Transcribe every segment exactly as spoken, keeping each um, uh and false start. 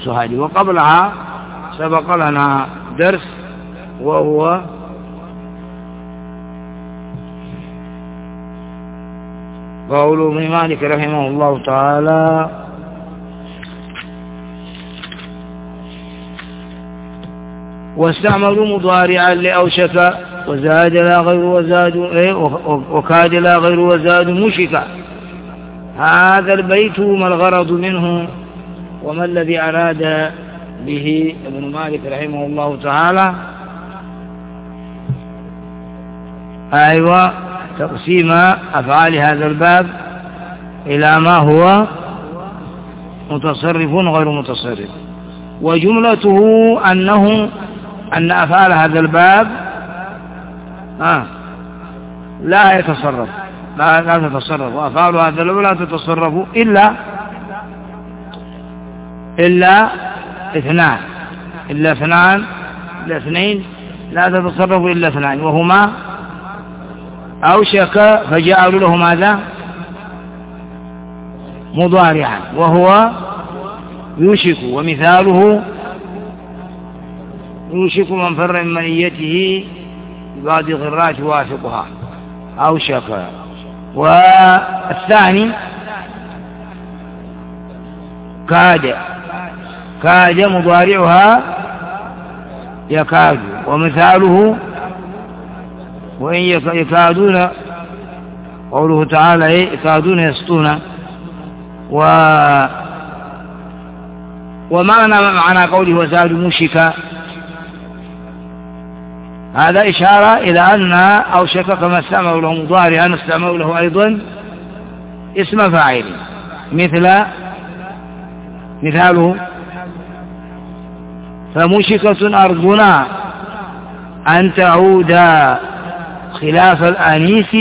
الدروس هذه. وقبلها سبق لنا درس وهو قول ابن مالك رحمه الله تعالى: واستعملوا مضارعا لأوشك وزاد لا غير وزاد وكاد لا غير وزاد مشك. هذا البيت ما الغرض منه وما الذي أراد به ابن مالك رحمه الله تعالى؟ أيوة، تقسيم أفعال هذا الباب إلى ما هو متصرف غير متصرف. وجملته أنه أن أفعال هذا الباب آه لا يتصرف لا, لا تتصرف، وأفعال هذا الباب لا تتصرف إلا إلا اثنان إلا اثنان إلا اثنين لا تتصرف إلا اثنان، وهما أوشك فجعلوا له ماذا؟ مضارعا، وهو يوشك. ومثاله يوشك من فر من منيته بعد غرات يوافقها أوشك. والثاني كاد كاد مضارعها يكاد. ومثاله وإن يكادون، قوله تعالى يكادون يسطون. و ومعنى معنى قوله وزاد مشكا، هذا إشارة إلى أن أوشك كما استعملوا له مضارعا استعملوا له أيضا اسم فاعل. مثل مثاله فمشكة أرضنا أن تعود خلاف الأنيس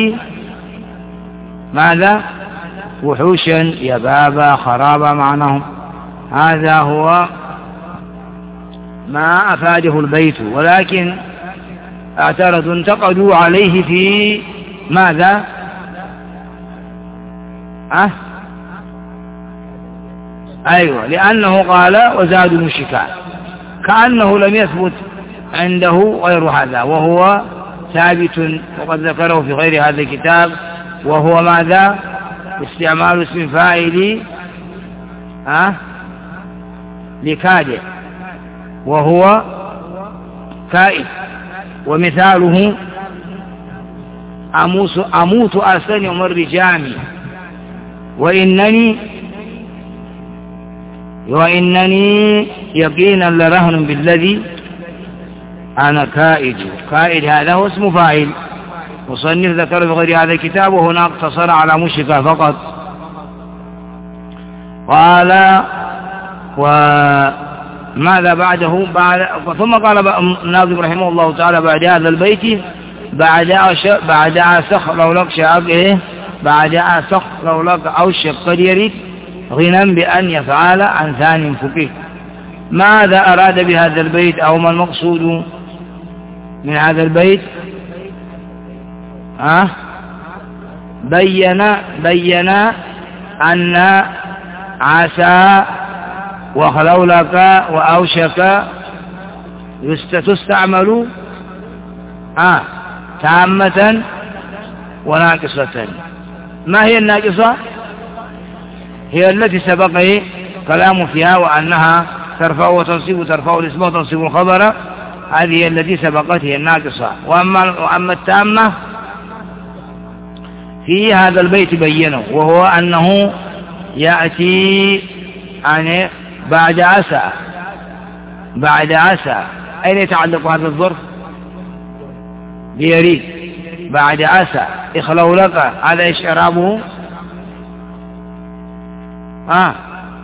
ماذا؟ وحوشا يبابا خرابا معناهم. هذا هو ما أفاده البيت، ولكن اعترضوا انتقدوا عليه في ماذا؟ أه؟ أيوة، لأنه قال وزادوا مشكا، كأنه لم يثبت عنده غير هذا، وهو ثابت وقد ذكره في غير هذا الكتاب، وهو ماذا؟ استعمال اسم فاعل أه؟ لكاد، وهو كائد. ومثاله أموت أرسل يوم الرجام وإنني وإنني يقينا لرهن بالذي أنا كائد. كائد هذا هو اسم فاعل، مصنف ذكر في غير هذا الكتاب، وهنا اقتصر على مشكا فقط. قال وماذا بعده؟ بعد ثم قال الناظم رحمه الله تعالى بعد هذا البيت: بعد بعد أسخ لو لك شعب إيه بعد أسخ لو لك أوشك قد يريد غنى بأن يفعل عن ثاني فقيه. ماذا أراد بهذا البيت أو ما المقصود من هذا البيت؟ أه؟ بين بين أن عسى وخلولك وأوشك تستعمل آه تامة وناقصة. ما هي الناقصة؟ هي التي سبق كلام فيها وأنها ترفع وتنصب ترفع الاسم وتنصب الخبر، هذه التي سبقت هي الناقصة. وأما, وأما التامة في هذا البيت بينه، وهو أنه يأتي يعني بعد عسى بعد عسى. أين يتعلق هذا الظرف؟ بيريد. بعد عسى اخلو لك، هذا ايش اعرابه؟ ها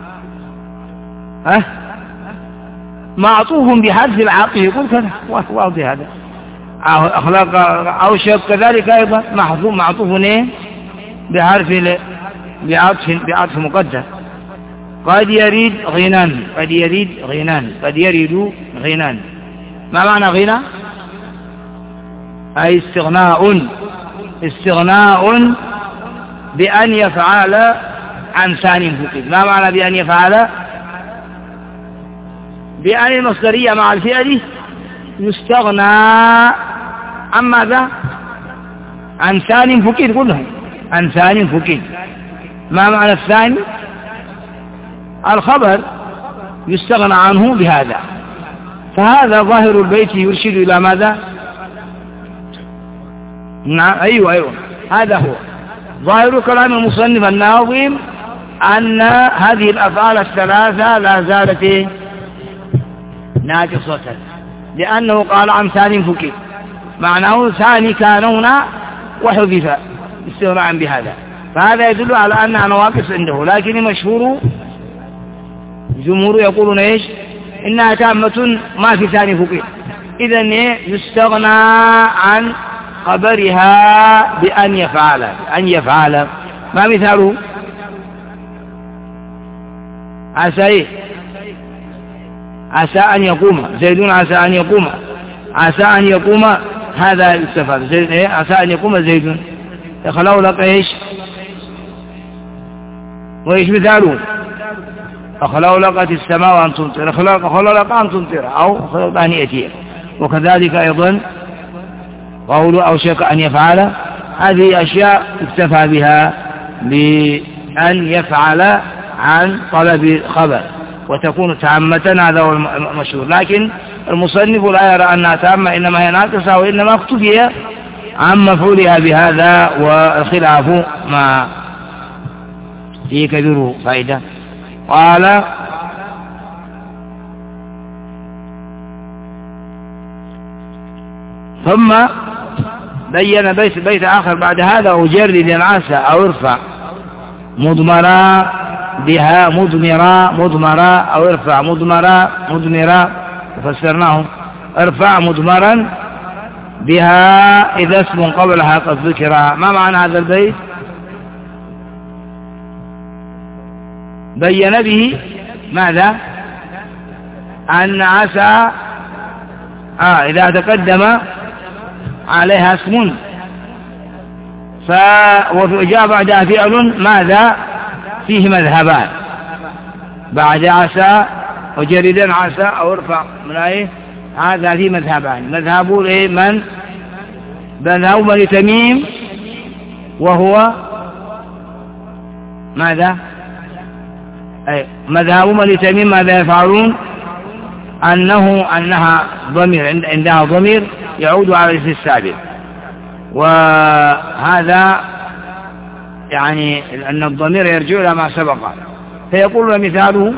ها معطوف بحذف العاطف، يقول كذا واضح هذا. اخلاق اوشك كذلك ايضا محذوف معطوف ايه بحرف بعطف بعطف مقدر. قد يريد غنى قد يريد غنى قد يريد غنى. ما معنى غنى؟ أي استغناء استغناء بأن يفعل عن ثاني فقيد. ما معنى بأن يفعل؟ بأن المصدرية مع الفعل يستغنى عن ماذا؟ عن ثاني فكيد كلهم، عن ثاني فكيد. ما معنى الثاني؟ الخبر يستغنى عنه بهذا. فهذا ظاهر البيت يرشد إلى ماذا؟ نعم أيوة أيوة هذا هو ظاهر كلام المصنف الناظم، أن هذه الأفعال الثلاثة لا زالت ناقصة، لأنه قال عن ثاني فكي، معناه ثاني كان هنا وحذف استغناء بهذا، فهذا يدل على أنها نواقص عنده. لكن المشهور الجمهور يقولون إيش؟ إنها تامة ما في ثاني فكي، إذن يستغنى عن خبرها بأن يفعل. أن يفعل ما مثاله؟ عسى إيه؟ عسى أن يقوم زيد، عسى أن يقوم، عسى أن يقوم هذا يستفاد زيد إيه؟ عسى أن يقوم زيد. يخلو لك إيش؟ وإيش مثاله؟ أخلو لك السماء وأن تمطر، أخلو لك أن تمطر، أو أخلو لك أن يأتي. وكذلك أيضا قول أو شك أن يفعل، هذه أشياء اكتفى بها بأن يفعل عن طلب خبر وتكون تامة، هذا هو المشهور. لكن المصنف لا يرى أنها تامة، إنما هي ناقصة، وإنما اختفي عن مفعولها بهذا، والخلاف ما فيه كبير فائدة. قال ثم بين بيت بيت آخر بعد هذا: وجرد عسى أو ارفع مضمرا بها، مضمرا مضمرا أو ارفع مضمرا مضمرا، وفسرناه ارفع مضمرا بها إذا اسم قبلها قد ذكر. ما معنى هذا البيت؟ بين به ماذا؟ أن عسى آه إذا تقدم عليها اسم ف وجاء بعدها فعل ماذا؟ فيه مذهبان بعد عسى وجردا عسى أو ارفع من أيه؟ هذا فيه مذهبان. مذهب إيه؟ من؟ مذهب بني تميم، وهو ماذا؟ أي مذهب بني تميم ماذا يفعلون؟ أنه أنها ضمير، عندها ضمير يعود على الاسم السابق، وهذا يعني أن الضمير يرجع إلى ما سبق. فيقول مثاله: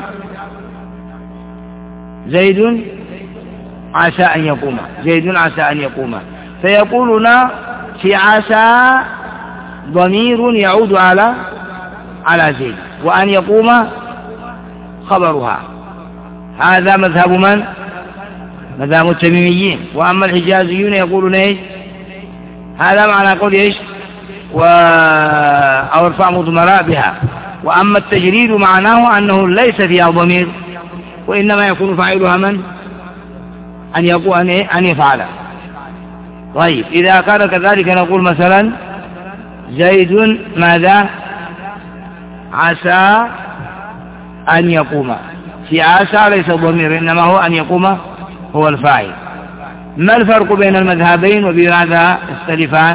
زيد عسى أن يقوم، زيد عسى أن يقوم. فيقولون في عسى ضمير يعود على على زيد، وأن يقوم خبرها. هذا مذهب من؟ مذهب التميميين. وأما الحجازيون يقولون إيش؟ هذا معنى قول إيش؟ و... أو ارفع مضمرا بها. وأما التجريد معناه أنه ليس فيها ضمير، وإنما يكون فاعلها من؟ أن يقول أن, إيه؟ أن يفعل. طيب إذا كان كذلك نقول مثلا: زيد ماذا؟ عسى أن يقوم. في عسى ليس ضمير، إنما هو أن يقوم هو الفاعل. ما الفرق بين المذهبين وبماذا يختلفان؟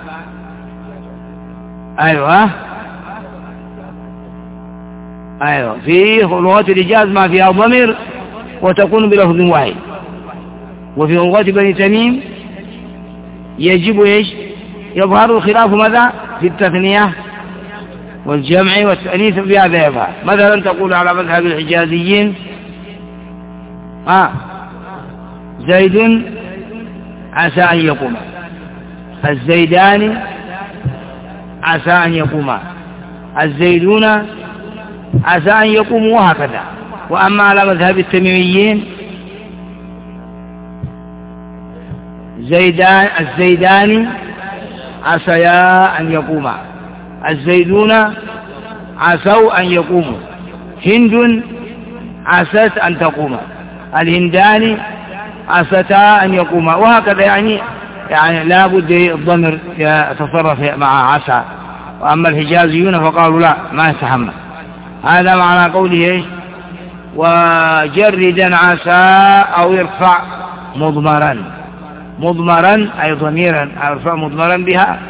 أيوة أيوة في لغات الإجاز ما فيها ضمير وتكون بلفظ واحد، وفي لغات بني تميم يجب إيش؟ يظهر الخلاف ماذا؟ في التثنية والجمع والتأنيث، بهذا يظهر. مثلا تقول على مذهب الحجازيين: آه زيد عسى أن يقوم، الزيدان عسى أن يقوما، الزيدون عسى أن يقوموا، وهكذا. وأما على مذهب التميميين: زيدان الزيدان عسيا أن يقوما، الزيدون عسوا أن يقوموا، هند عست أن تقوم، الهندان عستا أن يقوما، وهكذا. يعني يعني لا بد الضمر يتصرف مع عسى. وأما الحجازيون فقالوا لا، ما يتحمل. هذا معنى قوله إيش؟ وجردا عسى أو يرفع مضمرا مضمرا أي ضميرا أو يرفع مضمرا بها.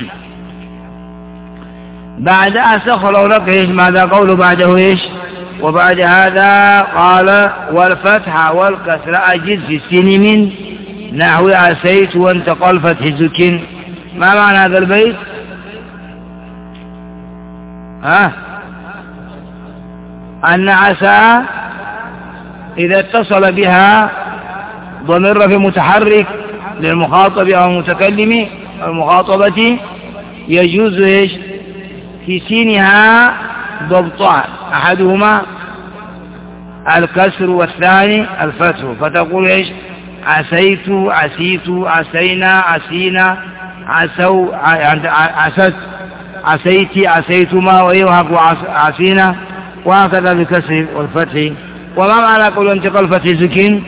بعد أسخر لك إيش ماذا قوله بعده إيش؟ وبعد هذا قال والفتح والكسر أجد في السن من نحو عسيت وانتقل فتح زكين. ما معنى هذا البيت؟ ها أن عسى إذا اتصل بها ضمير رفع متحرك للمخاطب أو المتكلم المخاطبة يجوز إيش في سينها ضبطان أحدهما الكسر والثاني الفتح، فتقول إيش عسيت عسيت عسينا عسينا عسو عست عسيتي عسيتما ويوهق عسينا، وهكذا بكسر والفتح. وما معنى قول انتقال فتح زكين؟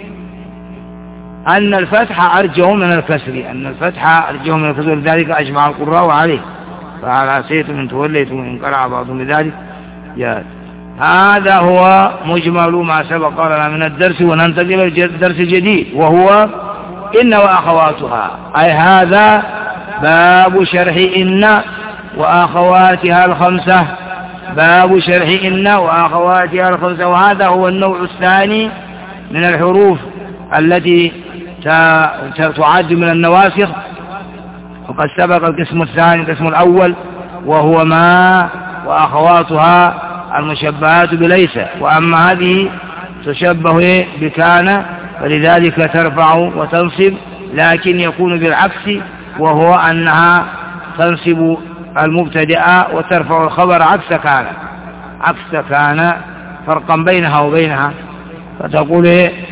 أن الفتح أرجه من الكسر، أن الفتح أرجه من الكسر، لذلك أجمع القراء عليه. فهل عسيتم من توليتم إن قرأ بعضهم بذلك يا هذا هو مجمل ما سبق لنا من الدرس، وننتقل إلى الدرس الجديد وهو إن وأخواتها، أي هذا باب شرح إن وأخواتها الخمسة، باب شرح إن وأخواتها الخمسة. وهذا هو النوع الثاني من الحروف التي تعد من النواسخ، وقد سبق القسم الثاني القسم الأول وهو ما وأخواتها المشبهات بليس. وأما هذه تشبه بكان، فلذلك ترفع وتنصب، لكن يكون بالعكس، وهو أنها تنصب المبتدأ وترفع الخبر عكس كان، عكس كان فرقا بينها وبينها. فتقول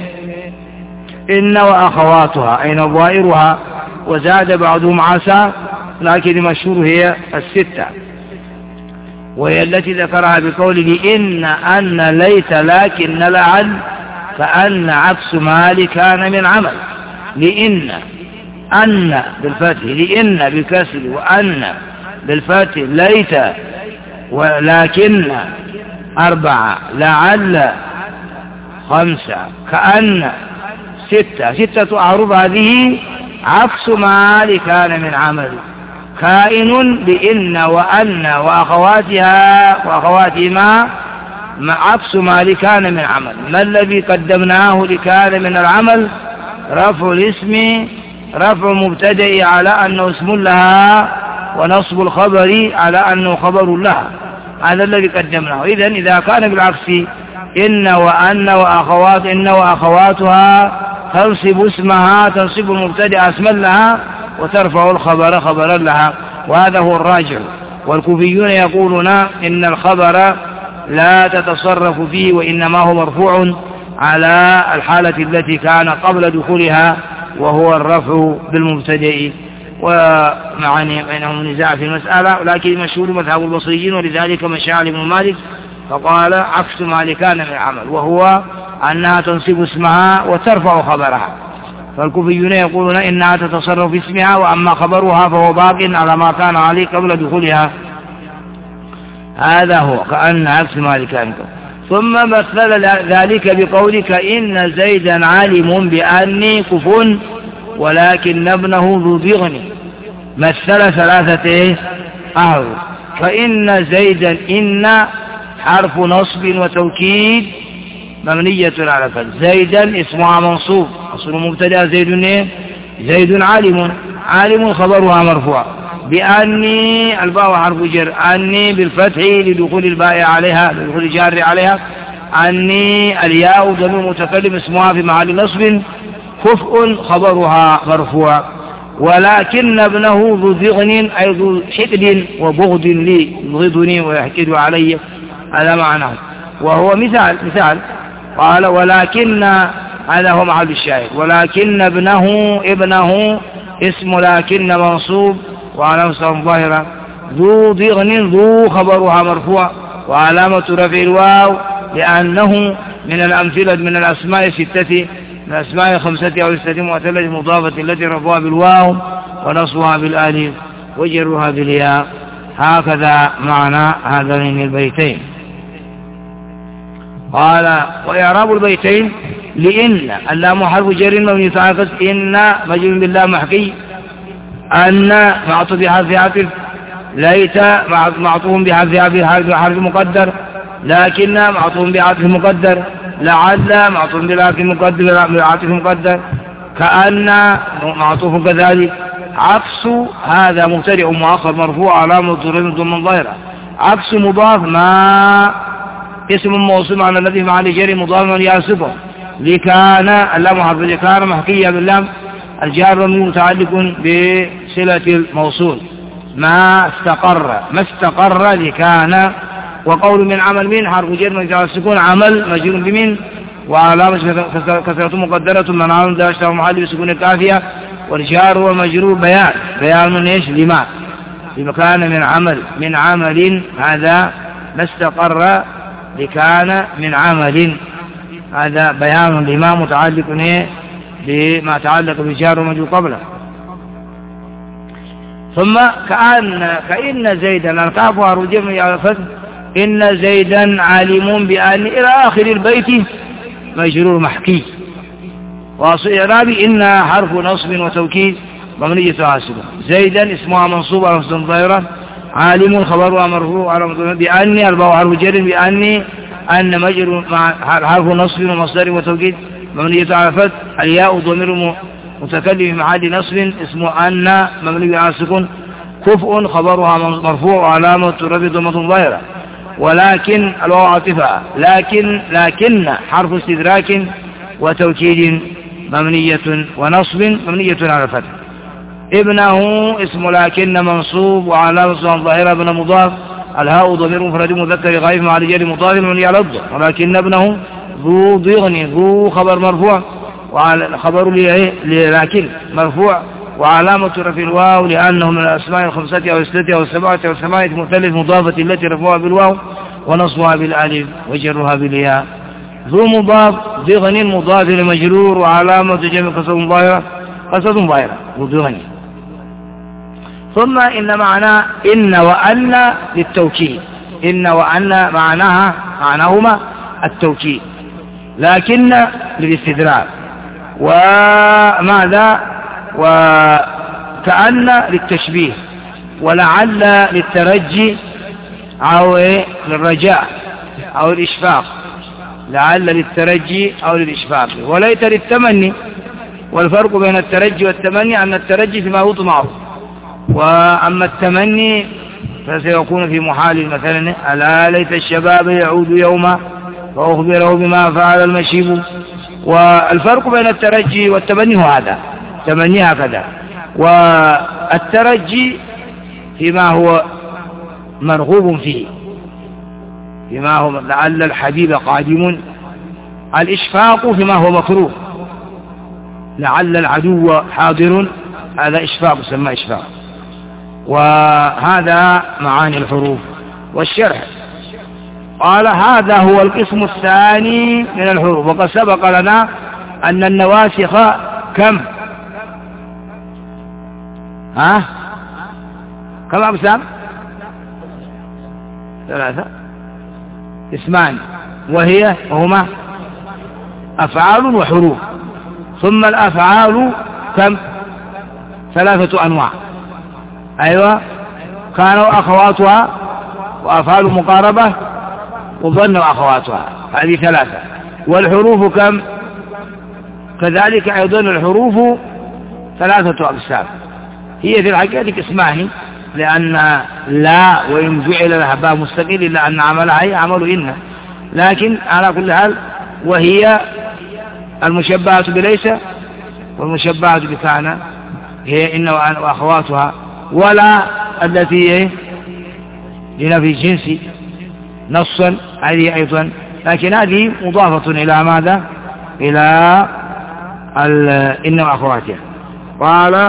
إن وأخواتها أي نظائرها، وزاد بعضهم عسى، لكن المشهور هي الستة، وهي التي ذكرها بقوله إن أن ليت لكن لعل فأن عكس مال كان من عمل. لإن أن بالفتح، لإن بالكسر، وأن بالفتح، ليت ولكن أربعة، لعل خمسة، كأن ستة، ستة أعرف هذه عكس مال كان من عمل. كائن بإن وأن وأخواتها وأخواتهما عكس مال كان من عمل. ما الذي قدمناه لكان من العمل؟ رفع الاسم، رفع المبتدأ على أنه اسم لها، ونصب الخبر على أنه خبر لها، هذا الذي قدمناه. إذن إذا كان بالعكس إن وأن وأخوات، إن وأخواتها تنصب اسمها، تنصب المبتدأ اسما لها، وترفع الخبر خبرا لها، وهذا هو الراجع. والكوفيون يقولون إن الخبر لا تتصرف فيه، وإنما هو مرفوع على الحالة التي كان قبل دخولها، وهو الرفع بالمبتدأ. ومعني بينهم نزاع في المسألة، لكن مشهور مذهب البصريين، ولذلك مشى علي بن مالك فقال عكس ما كان من العمل، وهو أنها تنصب اسمها وترفع خبرها. فالكوفيون يقولون إنها تتصرف في اسمها، وأما خبرها فهو باق على ما كان عليه قبل دخولها. هذا هو كأن عكس ما كان. ثم مثل ذلك بقولك إن زيدا عالم بأني كفٌ ولكن ابنه ذو ضغن. مثل ثلاثة أحرف. فإن زيدا إن حرف نصب وتوكيد مبنية على الفتح. زيدا اسمها منصوب، أصل مبتدأ زيد زيد عالم، عالم خبرها مرفوع. بأني الباء حرف جر، أني بالفتح لدخول الباء عليها، لدخول الجار عليها. أني الياء ضمير متكلم اسمها في محل نصب، كفء خبرها مرفوع. ولكن ابنه ذو ضغن أي ذو حقد وبغض لي، يبغضني ويحقد علي، هذا معناه. وهو مثال مثال قال ولكن، هذا هو محل الشاهد. ولكن ابنه ابنه اسم لكن منصوب وعلامة ظاهرة. ذو ضغن ذو خبرها مرفوع، وعلامة رفع الواو لأنه من الأمثلة من الأسماء الستة، من الأسماء خمسة أو ستة معتلة مضافة التي رفعها بالواو ونصبها بالالف وجرها بالياء. هكذا معنى هذين البيتين. قال وإعراب البيتين لإن اللام حرف جر مبني على إن مجرور بالله محكي، أن معطوف بحرف عطف، ليت معطوف بحرف حرف مقدر، لكن معطوف بعطف مقدر، لعل معطوف بعطف مقدر بعطف مقدر، كأن معطوف كذلك. عكس هذا مبتدئ مؤخر مرفوع علامة ضم ظاهرة. عكس مضاف ما اسم موصول على الذي مع الجر مضاف يصفه لكان اللام حرف لكان محكية باللام الجار متعلق بصلة الموصول ما استقر ما استقر لكان. وقول من عمل من حرف جر مجرور السكون عمل مجرور بمن وعلامة كسرة مقدرة من عمل داشته محل بسكون الكافية، والجار والمجرور بيان بيان من ايش لما بمكان من عمل من عمل هذا ما استقر لكان من عمل هذا بيان لما متعلق بما تعلق بجار ومجرور قبله. ثم كأن كأن زيدا الكاف ورجم على فتح إن زيدا عالم بأن إلى آخر البيت مجرور محكي. واصل إعرابي إن حرف نصب وتوكيد مبنية حاسبة. زيدا اسمها منصوب على مصدر ظاهرة، عالم خبرها مرفوع على مصدر بأني الباء حرف جر بأني أن مجرور مع حرف نصب ومصدر وتوكيد مبنية على فتح، الياء ضمير متكلم في محل نصب اسمه أن مبني على السكون، كفء خبرها مرفوع علامة رفع ضمة ظاهرة، ولكن الواو عاطفة لكن لكن حرف استدراك وتوكيد مبنية ونصب مبنية على الفتح. ابنه اسم لكن منصوب وعلامة ظاهرة ابن مضاف، الهاء ضمير مفرد مذكر غائب مع رجال مضاف مبني على الضم، ولكن ابنه ذو ضغن ذو خبر مرفوع وعلى خبر لكن مرفوع وعلامة رفع الواو لأنه من الأسماء الخمسة أو الستة أو السبعة أو الثمانية مثلث مضافة التي رفعها بالواو ونصبها بالالف وجرها بالياء. ذو مضاف ضغن مضاف لمجرور وعلامة جمع قصد ظاهرة قصد ظاهرة وضغن. ثم إن معنى إن وأن للتوكيد، إن وأن معناها معناهما التوكيد، لكن للاستدراك، وماذا وكأن للتشبيه، ولعل للترجي أو للرجاء أو الإشفاق، لعل للترجي أو للإشفاق، وليت للتمني. والفرق بين الترجي والتمني أن الترجي فيما يطمع، وأما التمني فسيكون في محال مثلا ألا ليت الشباب يعود يوما فأخبره بما فعل المشيب. والفرق بين الترجي والتمني هو هذا، تمني هكذا، والترجي فيما هو مرغوب فيه، فيما هو لعل الحبيب قادم، الإشفاق فيما هو مكروه، لعل العدو حاضر، هذا إشفاق يسمى إشفاق. وهذا معاني الحروف. والشرح قال هذا هو القسم الثاني من الحروف. وقد سبق لنا أن النواسخ كم ها كم أقسام؟ ثلاثة اسمان، وهي هما أفعال وحروف. ثم الأفعال كم؟ ثلاثة أنواع، أيوة، كانوا أخواتها وأفعال مقاربة وظن أخواتها، هذه ثلاثة. والحروف كم؟ كذلك أيضا الحروف ثلاثة أقسام، هي في الحقيقة اسمان، لأن لا وإن جعل لها باب مستقل إلا أن عملها هي عمل إن، لكن على كل حال وهي المشبهة بليس والمشبهة بكان هي إن وأخواتها، ولا التي لنفي الجنس نصا هذه أيضا، لكن هذه مضافة إلى ماذا؟ إلى إن وأخواتها. قال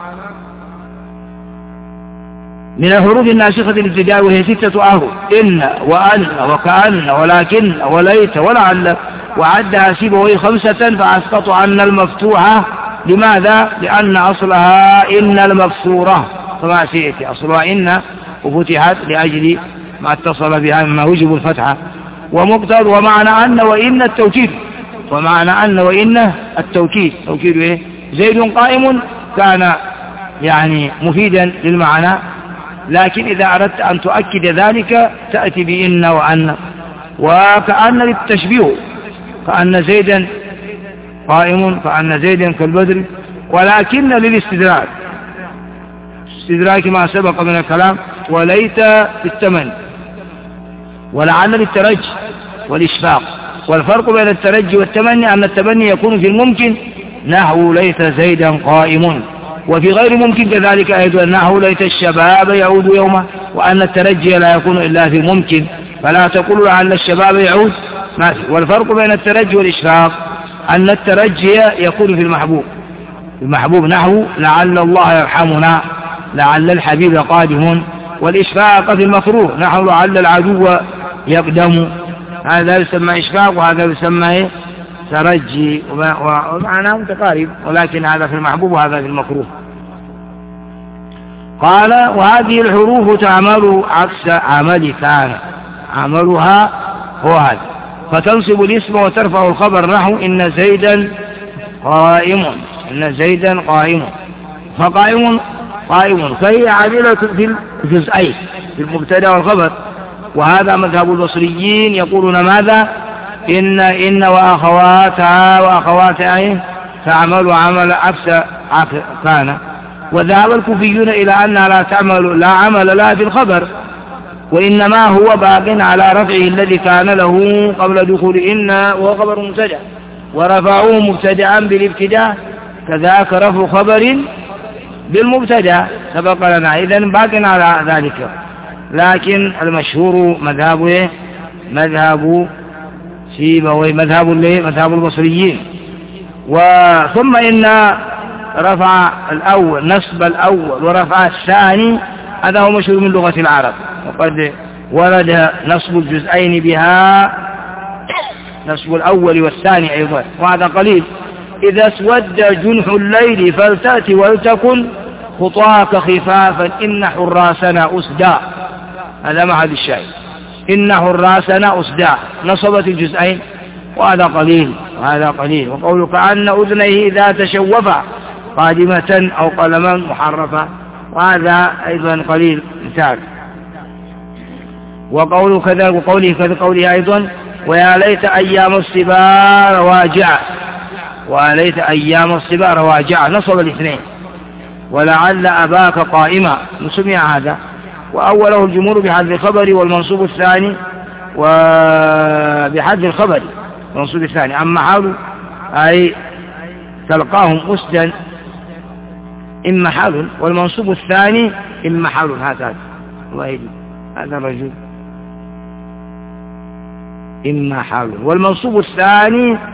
من الحروف الناسخة الابتداء وهي ستة أحرف، إن وأن وكأن ولكن وليت ولعل، وعدها سيبويه خمسة فأسقط عن المفتوحة. لماذا؟ لأن أصلها إن المكسورة كما سيأتي، أصلها إن وفتحت لأجل ما اتصل بها مما وجب الفتحة. ومقتضى ومعنى أن وإن التوكيد، ومعنى أن وإن التوكيد، توكيد إيه؟ زيد قائم كان يعني مفيدا للمعنى، لكن إذا أردت أن تؤكد ذلك تأتي بإن وأن. وكأن للتشبيه، كأن زيدا قائم، كأن زيدا كالبدر، ولكن للاستدراك، استدراك ما سبق من الكلام، وليت بالتمني، ولعل للترجي والإشفاق. والفرق بين الترجي والتمني أن التمني يكون في الممكن نحو ليت زيدا قائم، وفي غير ممكن كذلك أيضا نحو ليت الشباب يعود يوما، وأن الترجي لا يكون إلا في الممكن، فلا تقول لعل الشباب يعود ما في. والفرق بين الترجي والإشفاق أن الترجي يكون في المحبوب، المحبوب نحو لعل الله يرحمنا، لعل الحبيب قادم. والإشفاق في المكروه نحو لعل العدو يقدم، هذا يسمى إشفاق وهذا يسمى ترجي، ومعناه متقارب، ولكن هذا في المحبوب وهذا في المكروه. قال وهذه الحروف تعمل عكس عمل كان، عملها هو هذا، فتنصب الاسم وترفع الخبر نحو إن زيدا قائم، إن زيدا قائم، فقائم قائم، فهي عاملة في الجزئين في المبتدا والخبر. وهذا مذهب البصريين، يقولون ماذا؟ إن إن وأخواتها وأخواتها تعمل عمل عكس كان. وذهب الكوفيون إلى أنها لا تعمل لا عمل لها في الخبر، وإنما هو باق على رفعه الذي كان له قبل دخول إن، وهو خبر مبتدأ، ورفعوه مبتدأ بالابتداء، كذاك رفع خبر بالمبتدأ سبق لنا، إذن باق على ذلك. لكن المشهور مذهبه مذهب سيبويه، مذهب مذهب البصريين. وثم إن رفع الأول نصب الأول ورفع الثاني هذا هو مشهور من لغة العرب، وقد ورد نصب الجزئين بها، نصب الأول والثاني أيضا، وهذا قليل. إذا اسود جنح الليل فلتأتي ولتكن خطاك خفافا إن حراسنا أسدى، هذا معهد الشاهد، إن حراسنا أسدى، نصبت الجزئين، وهذا قليل وهذا قليل. وقولك أن أذنيه إذا تشوفا قادمة أو قلما محرفة، وهذا أيضا قليل مثال. وقوله كذا وقوله كذا قوله أيضا ويا ليت أيام الصبا رواجع، ويا ليت أيام الصبا رواجع، نصب الاثنين. ولعل أباك قائما نسمع هذا. وأوله الجمهور بحذف الخبر والمنصوب الثاني، وبحذف الخبر والمنصوب الثاني. أما حال أي تلقاهم أسدا إما حال، والمنصوب الثاني إما حال. هذا الله يهدي هذا الرجل إما حال، والمنصوب الثاني